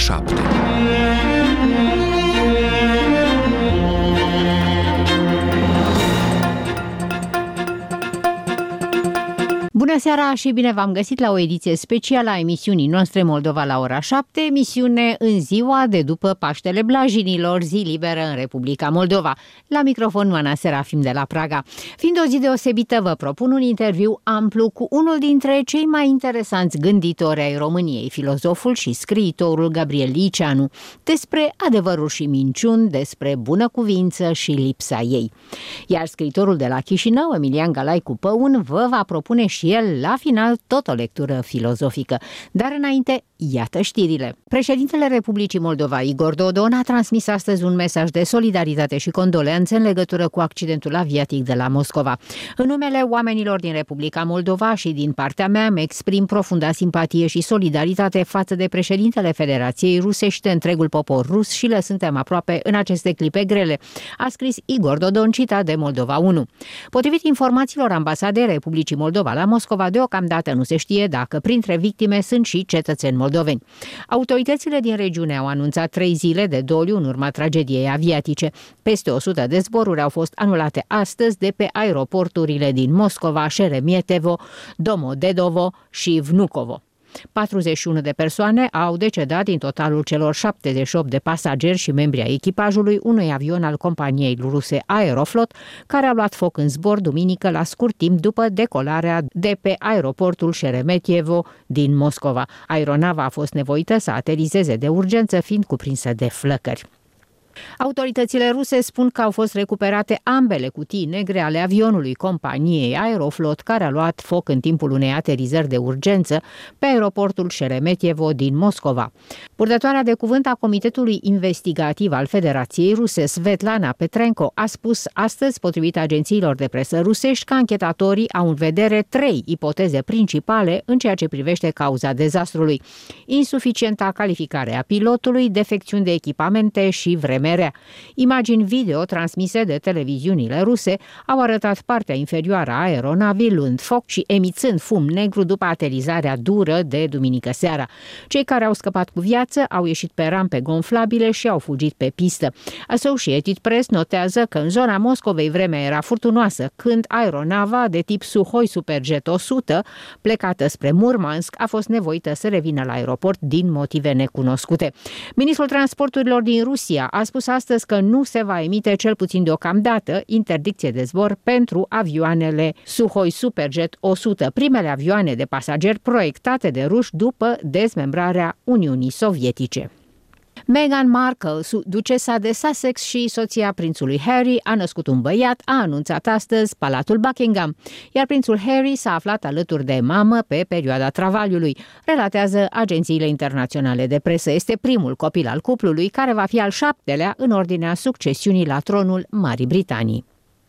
7. Bună seara și bine v-am găsit la o ediție specială a emisiunii noastre Moldova la ora 7, emisiune în ziua de după Paștele Blajinilor, zi liberă în Republica Moldova. La microfon Oana Serafim de la Praga. Fiind o zi deosebită, vă propun un interviu amplu cu unul dintre cei mai interesanți gânditori ai României, filozoful și scriitorul Gabriel Liceanu, despre adevăruri și minciuni, despre bunăcuvință și lipsa ei. Iar scriitorul de la Chișinău, Emilian Galaicu Păun, vă va propune și el, la final, tot o lectură filozofică. Dar înainte, iată știrile. Președintele Republicii Moldova, Igor Dodon, a transmis astăzi un mesaj de solidaritate și condoleanțe în legătură cu accidentul aviatic de la Moscova. În numele oamenilor din Republica Moldova și din partea mea, îmi exprim profunda simpatie și solidaritate față de președintele Federației Ruse și de întregul popor rus și le suntem aproape în aceste clipe grele, a scris Igor Dodon, citat de Moldova 1. Potrivit informațiilor ambasadei Republicii Moldova la Moscova, deocamdată nu se știe dacă printre victime sunt și cetățeni moldoveni. Autoritățile din regiune au anunțat 3 zile de doliu în urma tragediei aviatice. Peste 100 de zboruri au fost anulate astăzi de pe aeroporturile din Moscova, Șeremietevo, Domodedovo și Vnukovo. 41 de persoane au decedat din totalul celor 78 de pasageri și membri ai echipajului unui avion al companiei ruse Aeroflot, care a luat foc în zbor duminică la scurt timp după decolarea de pe aeroportul Șeremetievo din Moscova. Aeronava a fost nevoită să aterizeze de urgență, fiind cuprinsă de flăcări. Autoritățile ruse spun că au fost recuperate ambele cutii negre ale avionului companiei Aeroflot, care a luat foc în timpul unei aterizări de urgență pe aeroportul Șeremetievo din Moscova. Purtătoarea de cuvânt a Comitetului Investigativ al Federației Ruse, Svetlana Petrenko, a spus astăzi, potrivit agențiilor de presă rusești, că anchetatorii au în vedere 3 ipoteze principale în ceea ce privește cauza dezastrului: insuficienta calificare a pilotului, defecțiuni de echipamente și vreme rea. Imagini video transmise de televiziunile ruse au arătat partea inferioară a aeronavei luând foc și emițând fum negru după aterizarea dură de duminică seara. Cei care au scăpat cu viață au ieșit pe rampe gonflabile și au fugit pe pistă. Associated Press notează că în zona Moscovei vremea era furtunoasă când aeronava de tip Suhoi Superjet 100, plecată spre Murmansk, a fost nevoită să revină la aeroport din motive necunoscute. Ministrul Transporturilor din Rusia a spus astăzi că nu se va emite, cel puțin deocamdată, interdicție de zbor pentru avioanele Suhoi Superjet 100, primele avioane de pasageri proiectate de ruși după dezmembrarea Uniunii Sovietice. Meghan Markle, ducesa de Sussex și soția prințului Harry, a născut un băiat, a anunțat astăzi Palatul Buckingham, iar prințul Harry s-a aflat alături de mamă pe perioada travaliului, relatează agențiile internaționale de presă. Este primul copil al cuplului, care va fi al 7-lea în ordinea succesiunii la tronul Marii Britanii.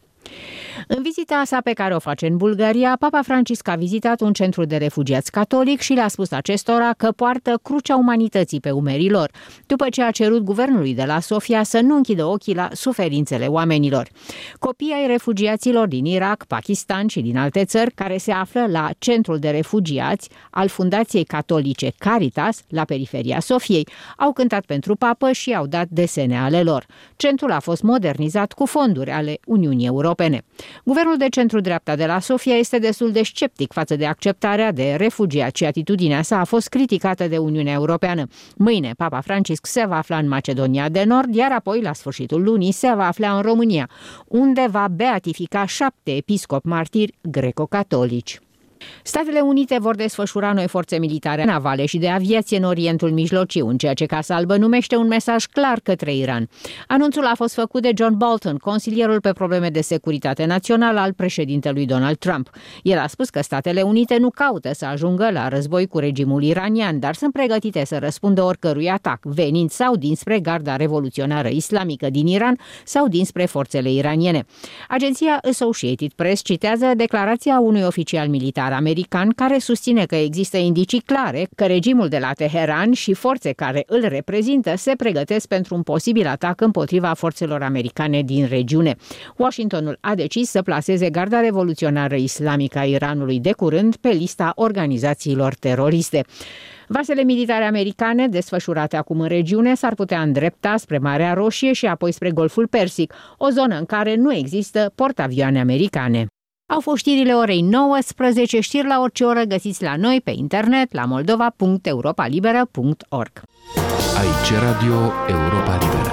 În vizita sa pe care o face în Bulgaria, Papa Francisc a vizitat un centru de refugiați catolic și le-a spus acestora că poartă crucea umanității pe umerii lor, după ce a cerut guvernului de la Sofia să nu închidă ochii la suferințele oamenilor. Copiii ai refugiaților din Irak, Pakistan și din alte țări, care se află la centrul de refugiați al Fundației Catolice Caritas, la periferia Sofiei, au cântat pentru papă și au dat desene ale lor. Centrul a fost modernizat cu fonduri ale Uniunii Europene. Guvernul de centru-dreapta de la Sofia este destul de sceptic față de acceptarea de refugiați și atitudinea sa a fost criticată de Uniunea Europeană. Mâine, Papa Francisc se va afla în Macedonia de Nord, iar apoi, la sfârșitul lunii, se va afla în România, unde va beatifica 7 episcopi martiri greco-catolici. Statele Unite vor desfășura noi forțe militare navale și de aviație în Orientul Mijlociu, în ceea ce Casa Albă numește un mesaj clar către Iran. Anunțul a fost făcut de John Bolton, consilierul pe probleme de securitate națională al președintelui Donald Trump. El a spus că Statele Unite nu caută să ajungă la război cu regimul iranian, dar sunt pregătite să răspundă oricărui atac, venind sau dinspre Garda Revoluționară Islamică din Iran sau dinspre forțele iraniene. Agenția Associated Press citează declarația unui oficial militar militar american care susține că există indicii clare că regimul de la Teheran și forțe care îl reprezintă se pregătesc pentru un posibil atac împotriva forțelor americane din regiune. Washingtonul a decis să plaseze Garda Revoluționară Islamică a Iranului de curând pe lista organizațiilor teroriste. Vasele militare americane desfășurate acum în regiune s-ar putea îndrepta spre Marea Roșie și apoi spre Golful Persic, o zonă în care nu există portavioane americane. Au fost știrile orei 19, știri la orice oră găsiți la noi pe internet la moldova.europalibera.org. Aici Radio Europa Liberă.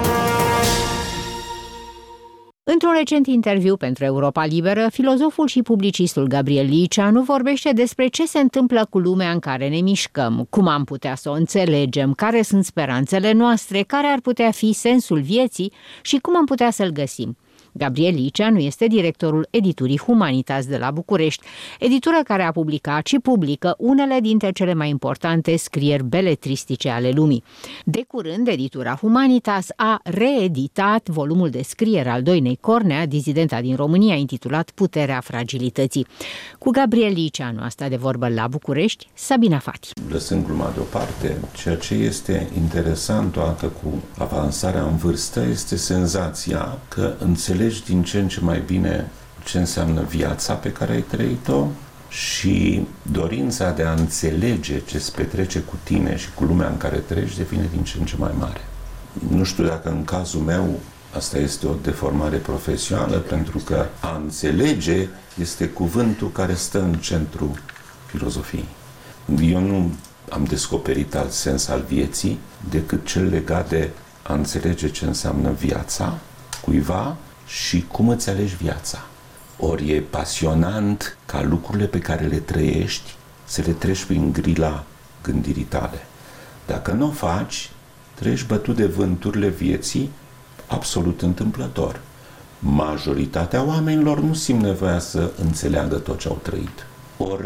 Într-un recent interviu pentru Europa Liberă, filozoful și publicistul Gabriel Liceanu vorbește despre ce se întâmplă cu lumea în care ne mișcăm, cum am putea să o înțelegem, care sunt speranțele noastre, care ar putea fi sensul vieții și cum am putea să-l găsim. Gabriel Liceanu este directorul editurii Humanitas de la București, editură care a publicat și publică unele dintre cele mai importante scrieri beletristice ale lumii. De curând, editura Humanitas a reeditat volumul de scrieri al Doinei Cornea, dizidenta din România, intitulat Puterea fragilității. Cu Gabriel Liceanu a stat de vorbă la București Sabina Fati. Lăsând gluma deoparte, ceea ce este interesant toată cu avansarea în vârstă este senzația că înțelegi din ce în ce mai bine ce înseamnă viața pe care ai trăit-o și dorința de a înțelege ce se petrece cu tine și cu lumea în care trăiești devine din ce în ce mai mare. Nu știu dacă în cazul meu asta este o deformare profesională, pentru că a înțelege este cuvântul care stă în centrul filozofiei. Eu nu am descoperit alt sens al vieții decât cel legat de a înțelege ce înseamnă viața cuiva și cum îți alegi viața. Ori e pasionant ca lucrurile pe care le trăiești să le treci prin grila gândirii tale. Dacă nu o faci, treci bătut de vânturile vieții absolut întâmplător. Majoritatea oamenilor nu simt nevoia să înțeleagă tot ce au trăit. Ori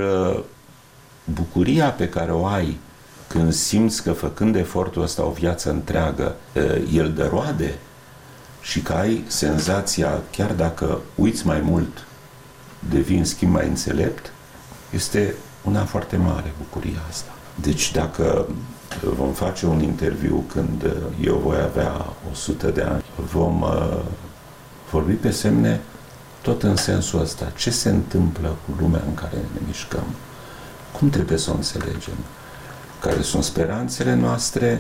bucuria pe care o ai când simți că făcând efortul ăsta o viață întreagă, el dă roade, și că ai senzația, chiar dacă uiți mai mult, devii în schimb mai înțelept, este una foarte mare bucuria asta. Deci dacă vom face un interviu când eu voi avea 100 de ani, vom vorbi pe semne tot în sensul ăsta. Ce se întâmplă cu lumea în care ne mișcăm? Cum trebuie să o înțelegem? Care sunt speranțele noastre?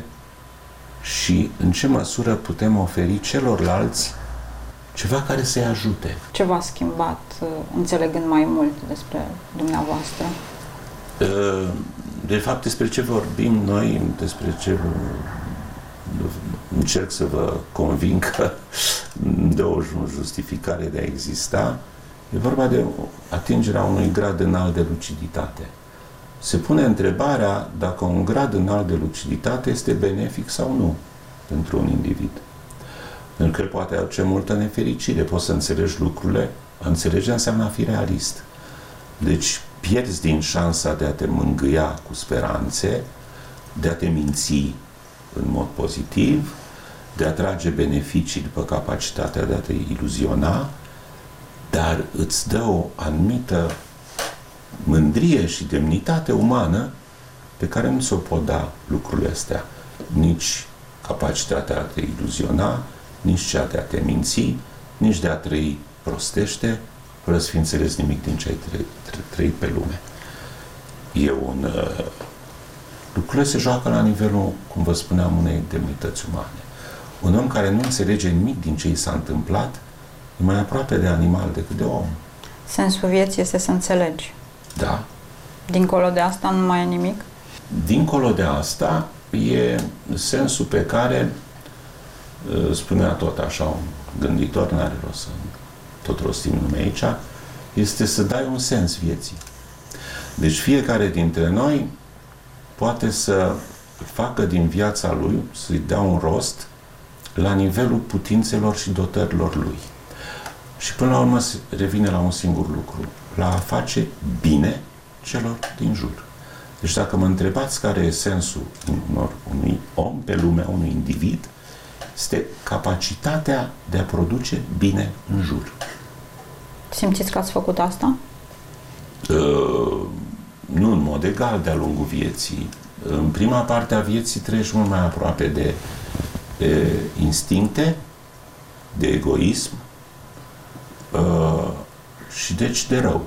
Și în ce măsură putem oferi celorlalți ceva care să-i ajute. Ce v-a schimbat înțelegând mai mult despre dumneavoastră? De fapt, despre ce vorbim noi, despre ce încerc să vă conving că dă o justificare de a exista, e vorba de atingerea unui grad înalt de luciditate. Se pune întrebarea dacă un grad înalt de luciditate este benefic sau nu pentru un individ. Pentru că el poate aduce multă nefericire, poți să înțelegi lucrurile, a înțelege înseamnă a fi realist. Deci pierzi din șansa de a te mângâia cu speranțe, de a te minți în mod pozitiv, de a trage beneficii după capacitatea de a te iluziona, dar îți dă o anumită mândrie și demnitate umană pe care nu ți-o pot da lucrurile astea. Nici capacitatea de a te iluziona, nici cea de a te minți, nici de a trăi prostește, fără să fi înțeles nimic din ce ai trăit pe lume. Lucrurile se joacă la nivelul, cum vă spuneam, unei demnități umane. Un om care nu înțelege nimic din ce i s-a întâmplat e mai aproape de animal decât de om. Sensul vieții este să înțelegi. Da. Dincolo de asta nu mai e nimic? Dincolo de asta e sensul pe care spunea tot așa un gânditor, n-are rost să tot rostim nume aici, este să dai un sens vieții. Deci fiecare dintre noi poate să facă din viața lui, să-i dea un rost la nivelul putințelor și dotărilor lui. Și până la urmă se revine la un singur lucru, la a face bine celor din jur. Deci dacă mă întrebați care e sensul unui om pe lumea, unui individ, este capacitatea de a produce bine în jur. Simțiți că ați făcut asta? mod egal de-a lungul vieții. În prima parte a vieții trăiești mult mai aproape de instincte, de egoism și deci de rău.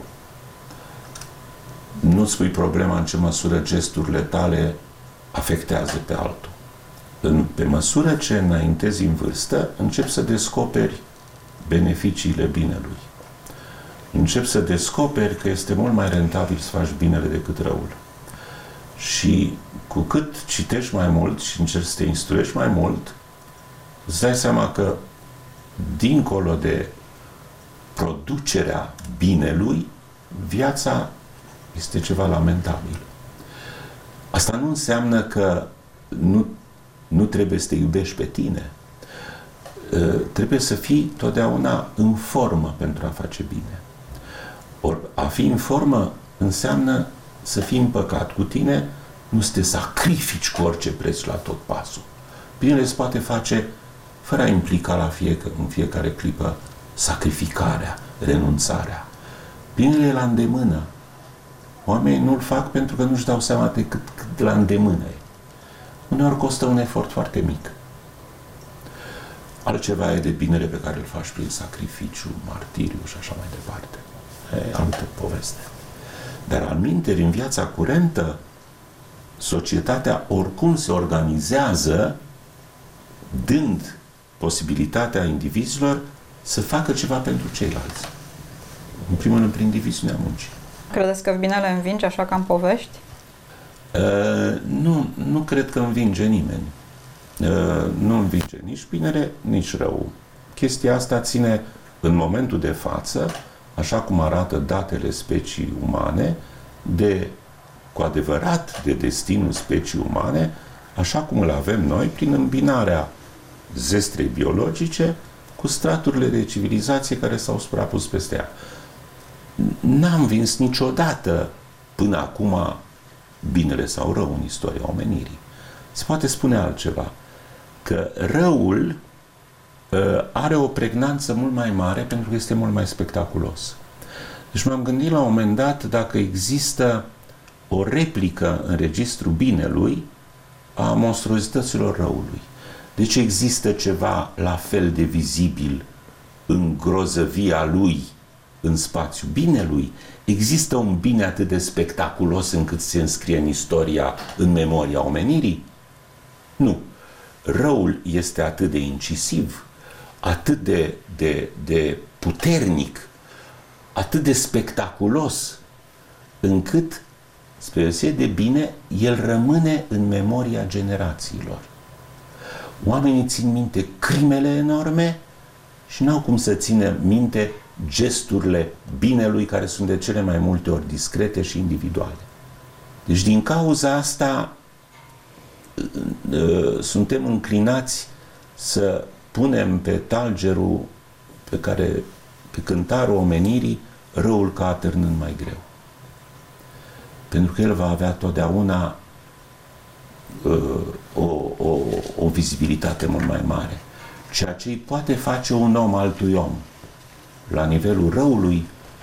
Nu-ți pui problema în ce măsură gesturile tale afectează pe altul. Pe măsură ce înaintezi în vârstă, începi să descoperi beneficiile binelui. Începi să descoperi că este mult mai rentabil să faci binele decât răul. Și cu cât citești mai mult și încerci să te instruiești mai mult, îți dai seama că dincolo de producerea binelui, viața este ceva lamentabil. Asta nu înseamnă că nu trebuie să te iubești pe tine. Trebuie să fii totdeauna în formă pentru a face bine. Ori a fi în formă înseamnă să fii împăcat cu tine, nu să te sacrifici cu orice preț la tot pasul. Binele se poate face fără a implica în fiecare clipă sacrificarea, renunțarea. Binele e la îndemână. Oamenii nu-l fac pentru că nu-și dau seama de cât la îndemână e. Uneori costă un efort foarte mic. Altceva e de binele pe care îl faci prin sacrificiu, martiriu și așa mai departe. E altă poveste. Dar alminteri, în viața curentă, societatea oricum se organizează dând posibilitatea indivizilor să facă ceva pentru ceilalți. În primul rând, prin diviziunea muncii. Credeți că binele învinge așa ca în povești? Nu cred că învinge nimeni. Nu învinge nici binele, nici rău. Chestia asta ține în momentul de față, așa cum arată datele specii umane, cu adevărat de destinul specii umane, așa cum îl avem noi, prin îmbinarea zestrei biologice cu straturile de civilizație care s-au suprapus peste ea. N-am vins niciodată până acum binele sau rău în istoria omenirii. Se poate spune altceva, că răul are o pregnanță mult mai mare pentru că este mult mai spectaculos. Deci m-am gândit la un moment dat dacă există o replică în registrul binelui a monstruozităților răului. Deci există ceva la fel de vizibil în grozăvia lui, în spațiu binelui. Există un bine atât de spectaculos încât se înscrie în istoria, în memoria omenirii? Nu. Răul este atât de incisiv, atât de puternic, atât de spectaculos, încât, spre deosebire de bine, el rămâne în memoria generațiilor. Oamenii țin minte crimele enorme și n-au cum să țină minte gesturile binelui, care sunt de cele mai multe ori discrete și individuale. Deci din cauza asta suntem înclinați să punem pe talgerul pe cântarul omenirii răul ca atârnând mai greu. Pentru că el va avea totdeauna o vizibilitate mult mai mare. Ceea ce îi poate face un om altui om la nivelul răului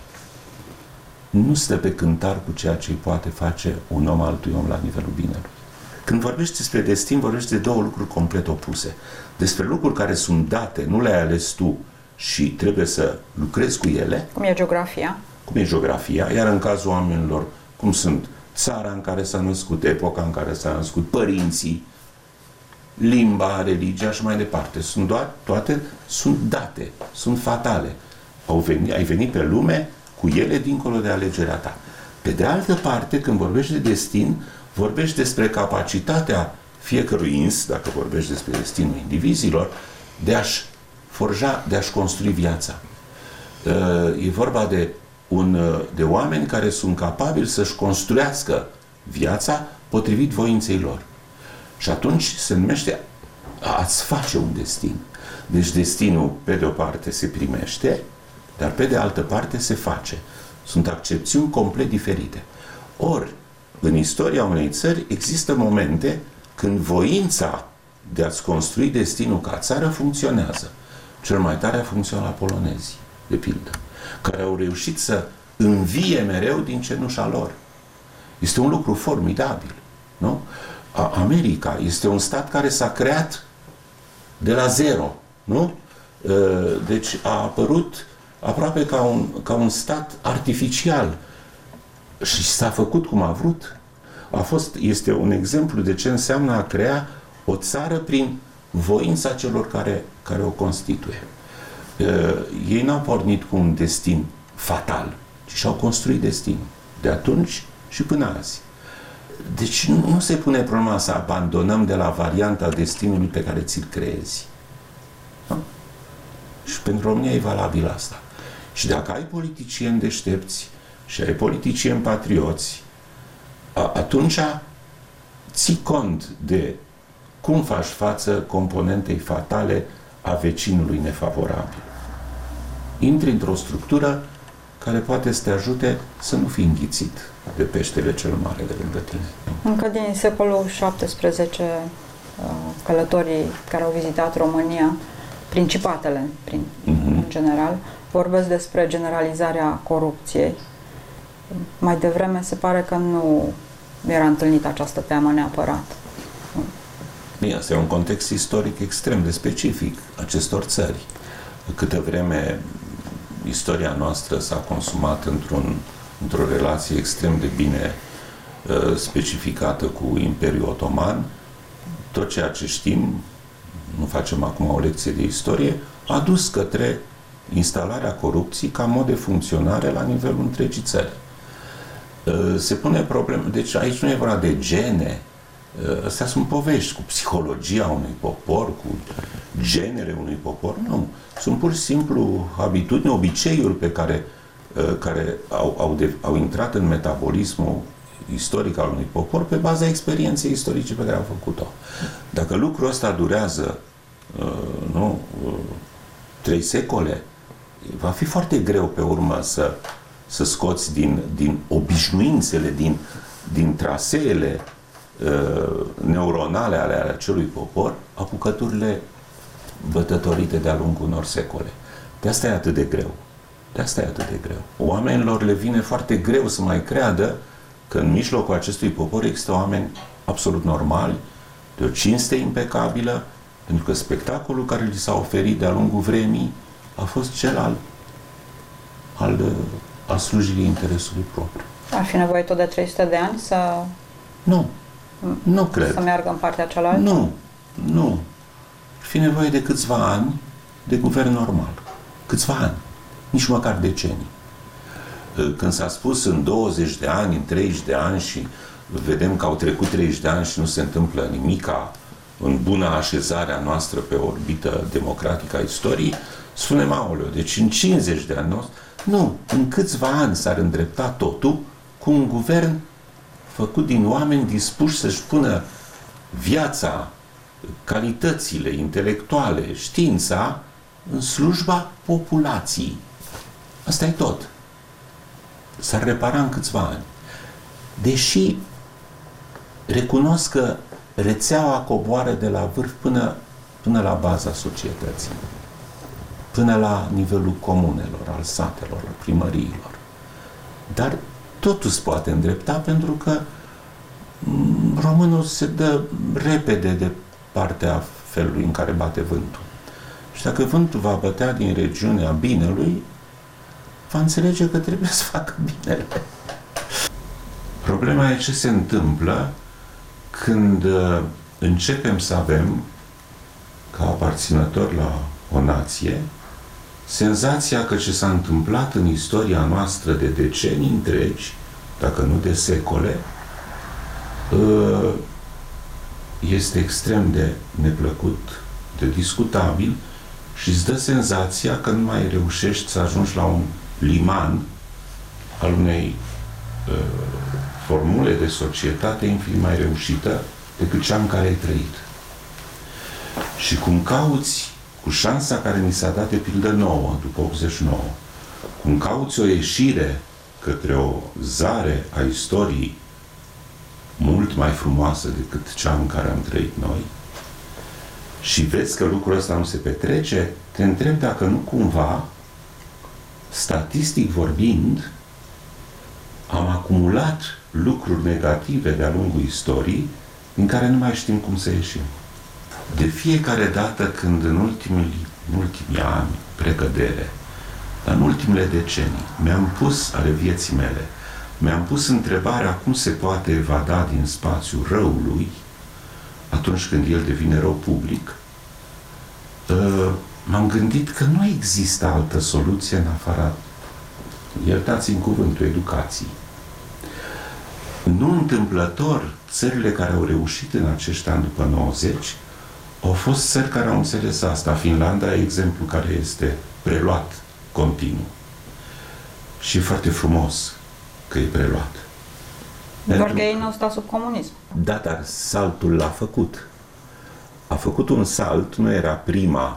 nu stă pe cântar cu ceea ce îi poate face un om altui om la nivelul binelui. Când vorbești despre destin, vorbești de două lucruri complet opuse. Despre lucruri care sunt date, nu le-ai ales tu și trebuie să lucrezi cu ele. Cum e geografia? Cum e geografia, iar în cazul oamenilor, cum sunt țara în care s-a născut, epoca în care s-a născut, părinții, limba, religia și mai departe. Toate sunt date, sunt fatale. Ai venit pe lume cu ele dincolo de alegerea ta. Pe de altă parte, când vorbești de destin, vorbești despre capacitatea fiecărui ins, dacă vorbești despre destinul indivizilor, de a-și forja, de a-și construi viața. E vorba de oameni care sunt capabili să-și construiască viața potrivit voinței lor. Și atunci se numește a-ți face un destin. Deci destinul, pe de o parte, se primește, dar pe de altă parte se face. Sunt accepțiuni complet diferite. Ori, în istoria unei țări există momente când voința de a-ți construi destinul ca țară funcționează. Cel mai tare a funcționat la polonezii, de pildă, care au reușit să învie mereu din cenușa lor. Este un lucru formidabil, nu? America este un stat care s-a creat de la zero, nu? Deci a apărut aproape ca un stat artificial și s-a făcut cum a vrut. Este un exemplu de ce înseamnă a crea o țară prin voința celor care o constituie. Ei n-au pornit cu un destin fatal, ci și-au construit destin de atunci și până azi. Deci nu se pune problema să abandonăm de la varianta destinului pe care ți-l creezi. Da? Și pentru România e valabil asta. Și dacă ai politicieni deștepți și ai politicieni patrioți, atunci ții cont de cum faci față componentei fatale a vecinului nefavorabil. Intri într-o structură care poate să te ajute să nu fii înghițit de peștele cel mare de lângă tine. Încă din secolul XVII, călătorii care au vizitat România, principatele în general, vorbesc despre generalizarea corupției. Mai devreme se pare că nu era întâlnită această teamă neapărat. Bine, asta e un context istoric extrem de specific acestor țări. Câtă vreme istoria noastră s-a consumat într-o relație extrem de bine specificată cu Imperiul Otoman, tot ceea ce știm, nu facem acum o lecție de istorie, a dus către instalarea corupției ca mod de funcționare la nivelul întregii țări. Se pune problema, deci aici nu e vorba de gene, astea sunt povești cu psihologia unui popor, cu genele unui popor, nu. Sunt pur și simplu habitudini, obiceiuri pe care au intrat în metabolismul istoric al unui popor pe baza experienței istorice pe care au făcut-o. Dacă lucrul ăsta durează 3 secole, va fi foarte greu pe urmă să scoți din obișnuințele, din traseele neuronale ale acelui popor apucăturile bătătorite de-a lungul unor secole. De asta e atât de greu. Oamenilor le vine foarte greu să mai creadă că în mijlocul acestui popor există oameni absolut normali, de o cinste impecabilă, pentru că spectacolul care li s-a oferit de-a lungul vremii a fost cel al slujirii interesului propriu. Ar fi nevoie tot de 300 de ani să... Nu cred. Să meargă în partea cealaltă? Nu. Ar fi nevoie de câțiva ani de guvern normal. Câțiva ani. Nici măcar decenii. Când s-a spus în 20 de ani, în 30 de ani și vedem că au trecut 30 de ani și nu se întâmplă nimica în bună așezarea noastră pe orbită democratică a istoriei, spunem, aoleu, deci în 50 de ani, nu, în câțiva ani s-ar îndrepta totul cu un guvern făcut din oameni dispuși să-și pună viața, calitățile intelectuale, știința în slujba populației. Asta e tot. S-ar repara în câțiva ani. Deși recunosc că rețeaua coboară de la vârf până la baza societății, până la nivelul comunelor, al satelor, al primăriilor. Dar totul se poate îndrepta pentru că românul se dă repede de partea felului în care bate vântul. Și dacă vântul va bătea din regiunea binelui, va înțelege că trebuie să facă binele. Problema e ce se întâmplă când începem să avem, ca aparținători la o nație, senzația că ce s-a întâmplat în istoria noastră de decenii întregi, dacă nu de secole, este extrem de neplăcut, de discutabil și îți dă senzația că nu mai reușești să ajungi la un liman al unei formule de societate infinit mai reușită decât cea în care ai trăit. Și cum cauți, cu șansa care mi s-a dat de pildă nouă, după 89, cum cauți o ieșire către o zare a istoriei mult mai frumoasă decât cea în care am trăit noi, și vezi că lucrul ăsta nu se petrece, te întreb dacă nu cumva, statistic vorbind, am acumulat lucruri negative de-a lungul istoriei din care nu mai știm cum să ieșim. De fiecare dată când în ultimii ani, precădere, dar în ultimele decenii, ale vieții mele, mi-am pus întrebarea cum se poate evada din spațiul răului atunci când el devine rău public, m-am gândit că nu există altă soluție în afara, iertați-mi cuvântul, educației. Nu întâmplător, țările care au reușit în acești ani după 90 au fost țări care au înțeles asta. Finlanda e exemplu care este preluat continuu. Și e foarte frumos că e preluat. Doar că ei nu au stat sub comunism. Da, dar saltul l-a făcut. A făcut un salt, nu era prima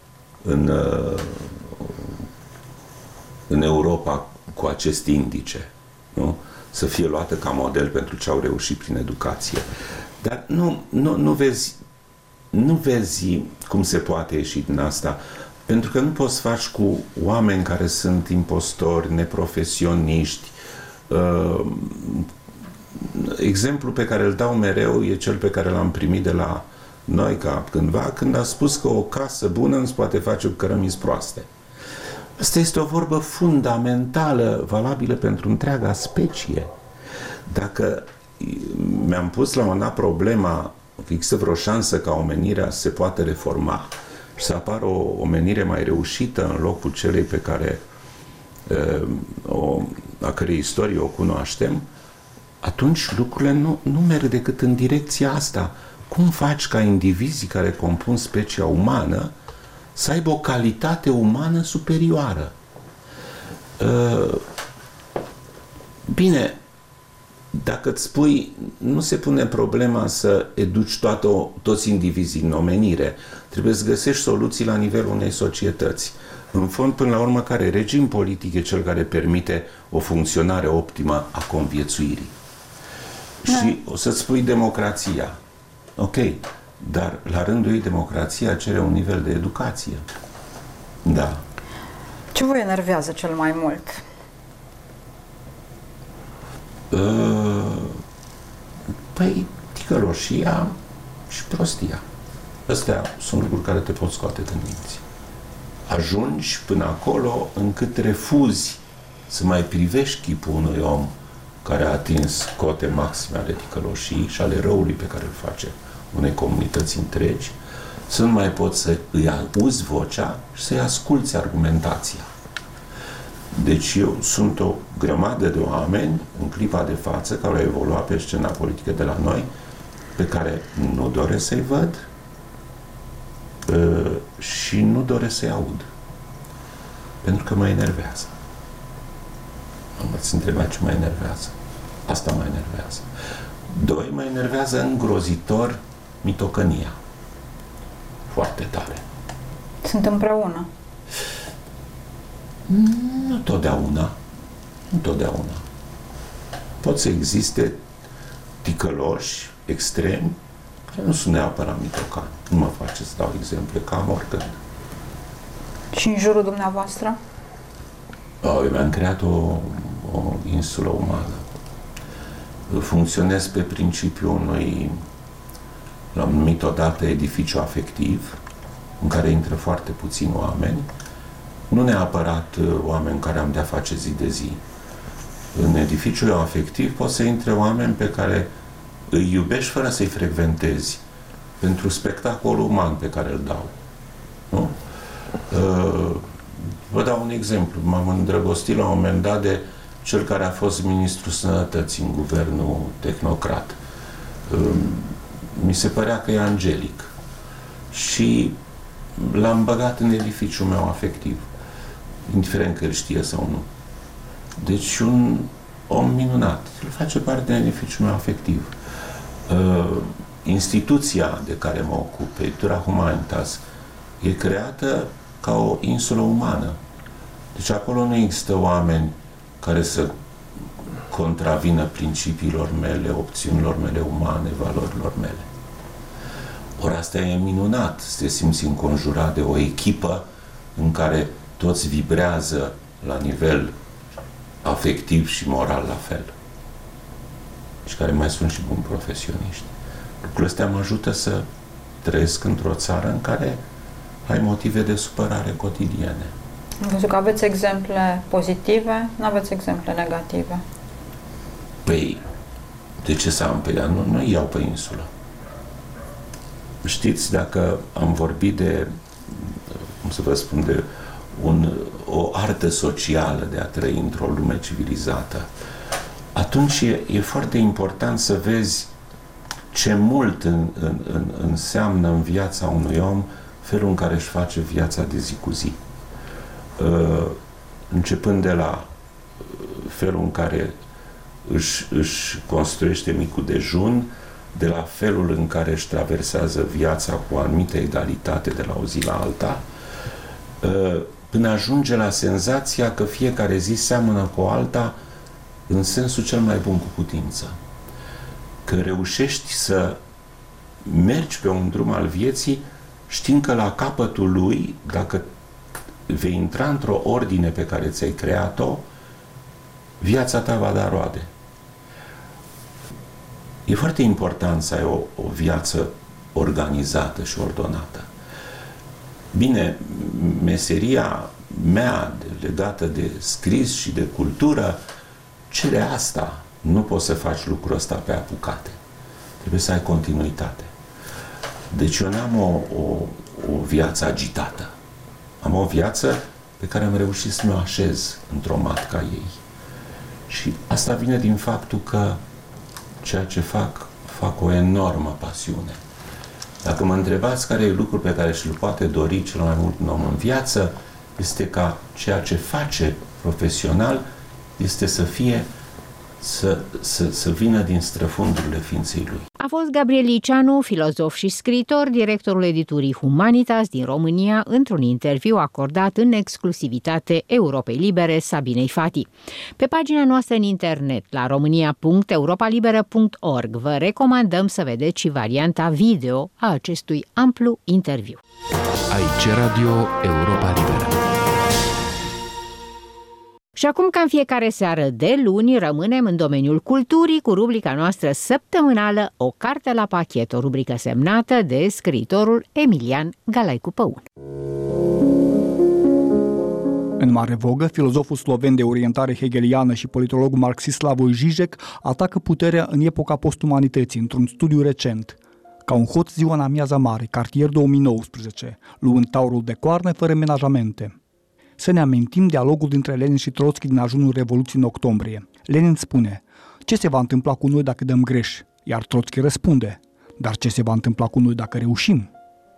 în Europa cu acest indice, nu? Să fie luată ca model pentru ce au reușit prin educație. Dar nu vezi cum se poate ieși din asta, pentru că nu poți faci cu oameni care sunt impostori, neprofesioniști. Exemplul pe care îl dau mereu e cel pe care l-am primit de la Noica cândva, când a spus că o casă bună nu se poate face cu cărămizi proaste. Asta este o vorbă fundamentală, valabilă pentru întreaga specie. Dacă mi-am pus la un moment dat problema că există vreo șansă ca omenirea se poate reforma și să apară o omenire mai reușită în locul celei pe care a cărei istorie o cunoaștem, atunci lucrurile nu merg decât în direcția asta. Cum faci ca indivizii care compun specia umană să aibă o calitate umană superioară? Bine, dacă îți spui, nu se pune problema să educi toți indivizii în omenire, trebuie să găsești soluții la nivelul unei societăți. În fond, până la urmă, care regim politic e cel care permite o funcționare optimă a conviețuirii? Și o să-ți spui democrația. Ok, dar la rândul ei democrația cere un nivel de educație. Da. Ce vă enervează cel mai mult? Păi, ticăloșia și prostia. Astea sunt lucruri care te pot scoate din minți. Ajungi până acolo încât refuzi să mai privești chipul unui om care a atins cote maxime ale ticăloșii și ale răului pe care îl face unei comunități întregi, să nu mai poți să îi auzi vocea și să-i asculți argumentația. Deci eu sunt o grămadă de oameni în clipa de față care au evoluat pe scena politică de la noi, pe care nu doresc să-i văd și nu doresc să-i aud. Pentru că mă enervează. M-ați întrebat ce mă enervează. Asta mă enervează. 2, mă enervează îngrozitor mitocănia. Foarte tare. Sunt împreună. Nu totdeauna. Nu totdeauna. Pot să existe ticăloși extremi care nu sunt neapărat mitocani. Nu mă face să dau exemple, că am oricând. Și în jurul dumneavoastră? Eu mi-am creat o insulă umană. Funcționez pe principiul unui, l-am numit odată edificiu afectiv, în care intră foarte puțini oameni, nu neapărat oameni care am de-a face zi de zi. În edificiul afectiv pot să intre oameni pe care îi iubești fără să-i frecventezi, pentru spectacolul uman pe care îl dau. Nu? Vă dau un exemplu. M-am îndrăgostit la un moment dat de cel care a fost ministrul sănătății în guvernul tehnocrat. Mi se părea că e angelic. Și l-am băgat în edificiul meu afectiv, indiferent că îl știe sau nu. Deci un om minunat. El face parte din edificiul meu afectiv. Instituția de care mă ocup, Editura Humanitas, e creată ca o insulă umană. Deci acolo nu există oameni care să contravină principiilor mele, opțiunilor mele umane, valorilor mele. Ori asta e minunat, să te simți înconjurat de o echipă în care toți vibrează la nivel afectiv și moral la fel. Și care mai sunt și buni profesioniști. Lucrurile astea mă ajută să trăiesc într-o țară în care ai motive de supărare cotidiene. Am văzut că aveți exemple pozitive, nu aveți exemple negative. Păi, de ce să am pe ea? Nu iau pe insulă. Știți, dacă am vorbit de, cum să vă spun, de o artă socială de a trăi într-o lume civilizată, atunci e foarte important să vezi ce mult înseamnă în viața unui om felul în care își face viața de zi cu zi. Începând de la felul în care își construiește micul dejun, de la felul în care își traversează viața cu o anumită egalitate de la o zi la alta, până ajunge la senzația că fiecare zi seamănă cu o alta în sensul cel mai bun cu putință. Că reușești să mergi pe un drum al vieții știind că la capătul lui, dacă vei intra într-o ordine pe care ți-ai creat-o, viața ta va da roade. E foarte important să ai o viață organizată și ordonată. Bine, meseria mea legată de scris și de cultură cere asta. Nu poți să faci lucrul ăsta pe apucate. Trebuie să ai continuitate. Deci eu n-am o viață agitată. Am o viață pe care am reușit să mă așez într-o matca ei. Și asta vine din faptul că ceea ce fac o enormă pasiune. Dacă mă întrebați care e lucrul pe care și-l poate dori cel mai mult un om în viață, este ca ceea ce face profesional este să fie să vină din străfundurile ființei lui. A fost Gabriel Liceanu, filozof și scriitor, directorul editurii Humanitas din România, într-un interviu acordat în exclusivitate Europei Libere Sabinei Fati. Pe pagina noastră în internet, la romania.europalibera.org, vă recomandăm să vedeți și varianta video a acestui amplu interviu. Aici Radio Europa Liberă. Și acum, ca în fiecare seară de luni, rămânem în domeniul culturii cu rubrica noastră săptămânală O carte la pachet, o rubrică semnată de scriitorul Emilian Galaicu Păun. În mare vogă, filozoful sloven de orientare hegeliană și politologul marxist Slavoj Žižek atacă puterea în epoca postumanității, într-un studiu recent. Ca un hoț ziua în amiaza mare, cartier 2019, luând taurul de coarne fără menajamente. Să ne amintim dialogul dintre Lenin și Trotski din ajunul Revoluției în octombrie. Lenin spune: ce se va întâmpla cu noi dacă dăm greș? Iar Trotski răspunde: dar ce se va întâmpla cu noi dacă reușim?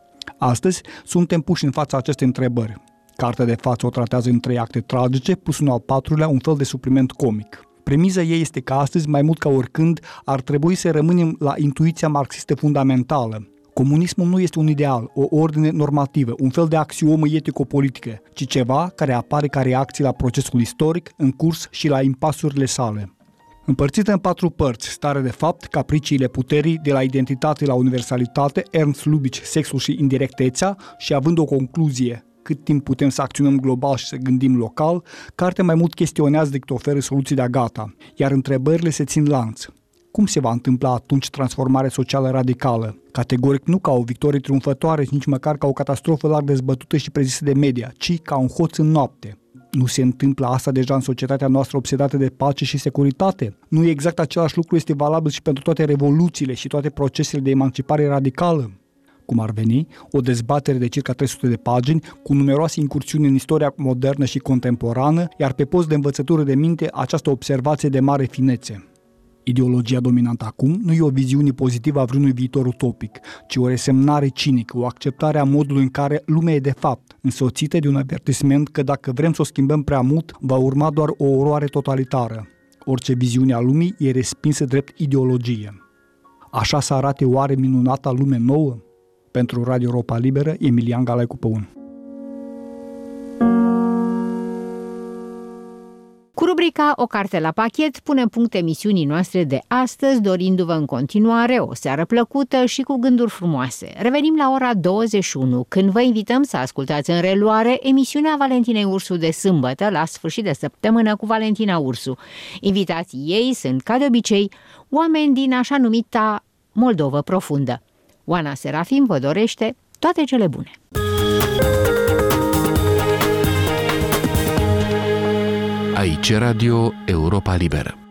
Astăzi suntem puși în fața acestei întrebări. Cartea de față o tratează în 3 acte tragice, plus un al 4-lea, un fel de supliment comic. Premiza ei este că astăzi, mai mult ca oricând, ar trebui să rămânem la intuiția marxistă fundamentală. Comunismul nu este un ideal, o ordine normativă, un fel de axiomă etico-politică, ci ceva care apare ca reacție la procesul istoric în curs și la impasurile sale. Împărțită în 4 părți, stare de fapt, capriciile puterii, de la identitate la universalitate, Ernst Lubitsch, sexul și indirectețea, și având o concluzie, cât timp putem să acționăm global și să gândim local, cartea mai mult chestionează decât oferă soluții de-a gata, iar întrebările se țin lanț. Cum se va întâmpla atunci transformarea socială radicală? Categoric nu ca o victorie triumfătoare, nici măcar ca o catastrofă larg dezbătută și prezisă de media, ci ca un hoț în noapte. Nu se întâmplă asta deja în societatea noastră obsedată de pace și securitate? Nu e exact același lucru este valabil și pentru toate revoluțiile și toate procesele de emancipare radicală? Cum ar veni, o dezbatere de circa 300 de pagini, cu numeroase incursiuni în istoria modernă și contemporană, iar pe post de învățătură de minte această observație de mare finețe. Ideologia dominantă acum nu e o viziune pozitivă a vreunui viitor utopic, ci o resemnare cinică, o acceptare a modului în care lumea e de fapt, însoțită de un avertisment că dacă vrem să o schimbăm prea mult, va urma doar o oroare totalitară. Orice viziune a lumii e respinsă drept ideologie. Așa să arate oare minunata lume nouă? Pentru Radio Europa Liberă, Emilian Galaicu Păun. Cu rubrica rubrica O carte la pachet pune punct emisiunii noastre de astăzi, dorindu-vă în continuare o seară plăcută și cu gânduri frumoase. Revenim la ora 21, când vă invităm să ascultați în reluare emisiunea Valentinei Ursu de sâmbătă, la sfârșit de săptămână, cu Valentina Ursu. Invitații ei sunt, ca de obicei, oameni din așa numita Moldovă profundă. Oana Serafim vă dorește toate cele bune! Aici Radio Europa Liberă.